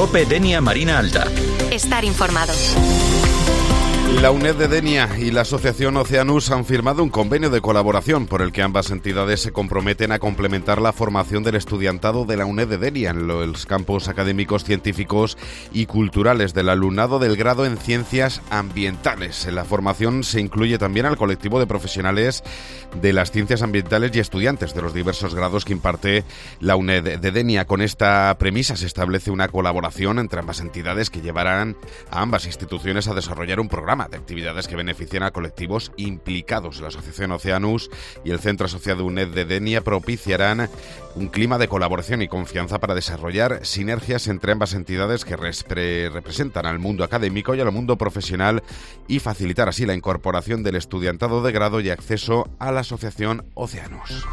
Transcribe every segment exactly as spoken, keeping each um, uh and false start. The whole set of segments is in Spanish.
COPE Denia Marina Alta. Estar informado. La UNED de Denia y la Asociación Oceanus han firmado un convenio de colaboración por el que ambas entidades se comprometen a complementar la formación del estudiantado de la UNED de Denia en los campos académicos, científicos y culturales del alumnado del grado en Ciencias Ambientales. En la formación se incluye también al colectivo de profesionales de las ciencias ambientales y estudiantes de los diversos grados que imparte la UNED de Denia. Con esta premisa se establece una colaboración entre ambas entidades que llevarán a ambas instituciones a desarrollar un programa de actividades que benefician a colectivos implicados. La Asociación Oceanus y el Centro Asociado UNED de Denia propiciarán un clima de colaboración y confianza para desarrollar sinergias entre ambas entidades que repre- representan al mundo académico y al mundo profesional y facilitar así la incorporación del estudiantado de grado y acceso a la Asociación Oceanus.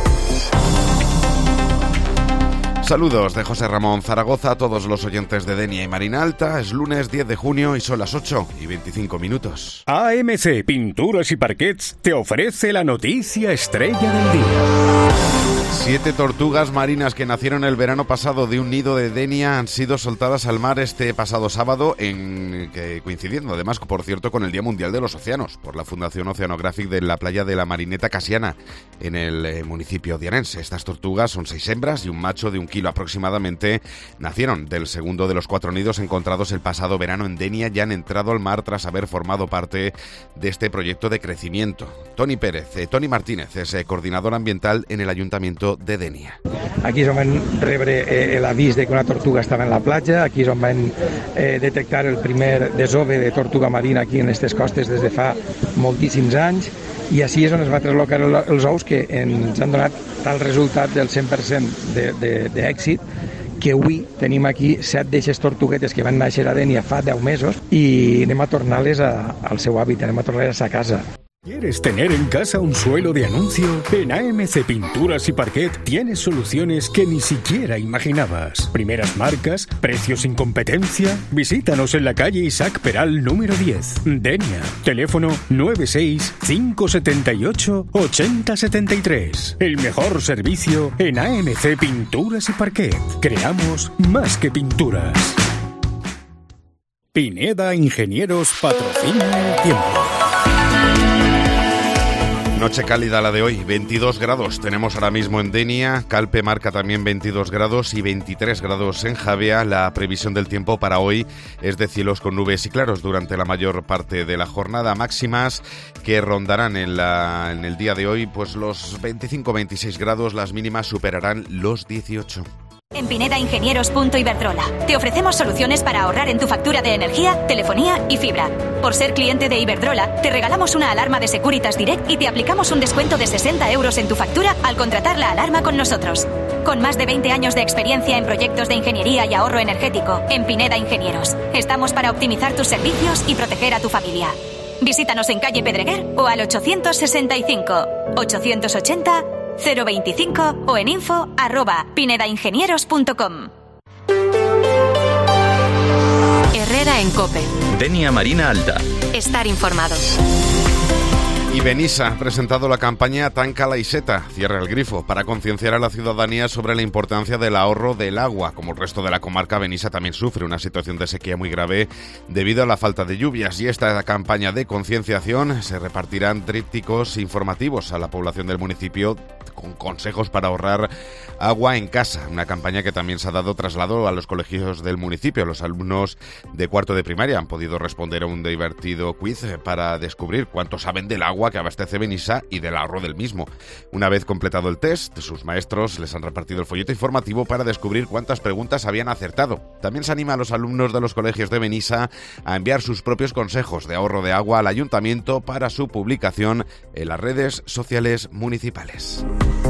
Saludos de José Ramón Zaragoza a todos los oyentes de Denia y Marina Alta. Es lunes diez de junio y son las ocho y veinticinco minutos. A M C Pinturas y Parquets te ofrece la noticia estrella del día. Siete tortugas marinas que nacieron el verano pasado de un nido de Denia han sido soltadas al mar este pasado sábado, en, que, coincidiendo además, por cierto, con el Día Mundial de los Océanos, por la Fundación Oceanographic de la playa de la Marineta Casiana, en el eh, municipio dianense. Estas tortugas son seis hembras y un macho de un kilo aproximadamente. Nacieron del segundo de los cuatro nidos encontrados el pasado verano en Denia y han entrado al mar tras haber formado parte de este proyecto de crecimiento. Toni Pérez, eh, Toni Martínez és eh, coordinador ambiental en el Ayuntamiento de Denia. Aquí és on vam rebre eh, l'avís de que una tortuga estava en la platja, aquí és on vam eh, detectar el primer desove de tortuga marina aquí en aquestes costes des de fa moltíssims anys, i així és on es va traslocar el, els ous que ens han donat tal resultat del cent per cent d'èxit que avui tenim aquí set d'eixes tortuguetes que van néixer a Denia fa deu mesos i anem a tornar-les a, al seu hàbitat, anem a tornar-les a casa. ¿Quieres tener en casa un suelo de anuncio? En A M C Pinturas y Parquet tienes soluciones que ni siquiera imaginabas. Primeras marcas, precios sin competencia. Visítanos en la calle Isaac Peral número diez, Denia. Teléfono nueve seis cinco siete ocho ocho cero siete tres. El mejor servicio en A M C Pinturas y Parquet. Creamos más que pinturas. Pineda Ingenieros patrocina el tiempo. Noche cálida la de hoy, veintidós grados tenemos ahora mismo en Denia, Calpe marca también veintidós grados y veintitrés grados en Javea. La previsión del tiempo para hoy es de cielos con nubes y claros durante la mayor parte de la jornada, máximas que rondarán en, la, en el día de hoy pues los veinticinco a veintiséis grados, las mínimas superarán los dieciocho. En Pineda Ingenieros punto Iberdrola te ofrecemos soluciones para ahorrar en tu factura de energía, telefonía y fibra. Por ser cliente de Iberdrola, te regalamos una alarma de Securitas Direct y te aplicamos un descuento de sesenta euros en tu factura al contratar la alarma con nosotros. Con más de veinte años de experiencia en proyectos de ingeniería y ahorro energético, en Pineda Ingenieros, estamos para optimizar tus servicios y proteger a tu familia. Visítanos en calle Pedreguer o al ochocientos sesenta y cinco, ochocientos ochenta, cero veinticinco o en info arroba pinedaingenieros punto com. Herrera en COPE. Denia Marina Alta. Estar informado. Y Benissa ha presentado la campaña Tanca la Iseta, cierra el grifo, para concienciar a la ciudadanía sobre la importancia del ahorro del agua. Como el resto de la comarca, Benissa también sufre una situación de sequía muy grave debido a la falta de lluvias, y esta campaña de concienciación se repartirán trípticos informativos a la población del municipio con consejos para ahorrar agua en casa. Una campaña que también se ha dado traslado a los colegios del municipio. Los alumnos de cuarto de primaria han podido responder a un divertido quiz para descubrir cuánto saben del agua que abastece Benissa y del ahorro del mismo. Una vez completado el test, sus maestros les han repartido el folleto informativo para descubrir cuántas preguntas habían acertado. También se anima a los alumnos de los colegios de Benissa a enviar sus propios consejos de ahorro de agua al ayuntamiento para su publicación en las redes sociales municipales.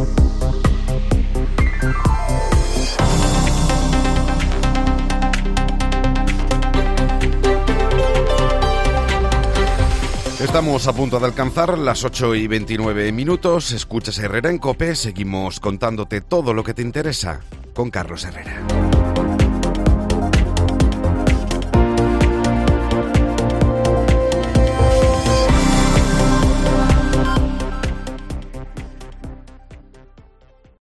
Estamos a punto de alcanzar las ocho y veintinueve minutos. Escuchas Herrera en COPE. Seguimos contándote todo lo que te interesa con Carlos Herrera.